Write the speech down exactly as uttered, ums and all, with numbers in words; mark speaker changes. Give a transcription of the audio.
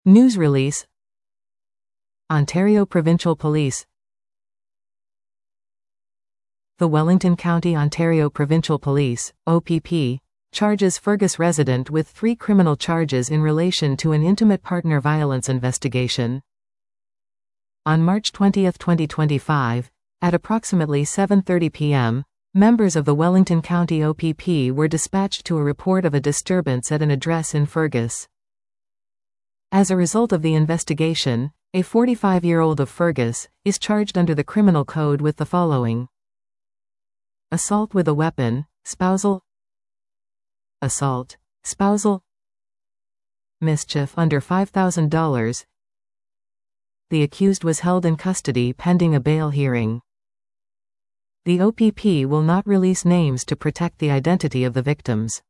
Speaker 1: News release. Ontario Provincial Police. The Wellington County, Ontario Provincial Police, O P P, charges Fergus resident with three criminal charges in relation to an intimate partner violence investigation. On March twentieth twenty twenty-five, at approximately seven thirty p m, members of the Wellington County O P P were dispatched to a report of a disturbance at an address in Fergus. As a result of the investigation, a forty-five-year-old of Fergus is charged under the Criminal Code with the following: assault with a weapon, spousal, assault, spousal, mischief under five thousand dollars. The accused was held in custody pending a bail hearing. The O P P will not release names to protect the identity of the victims.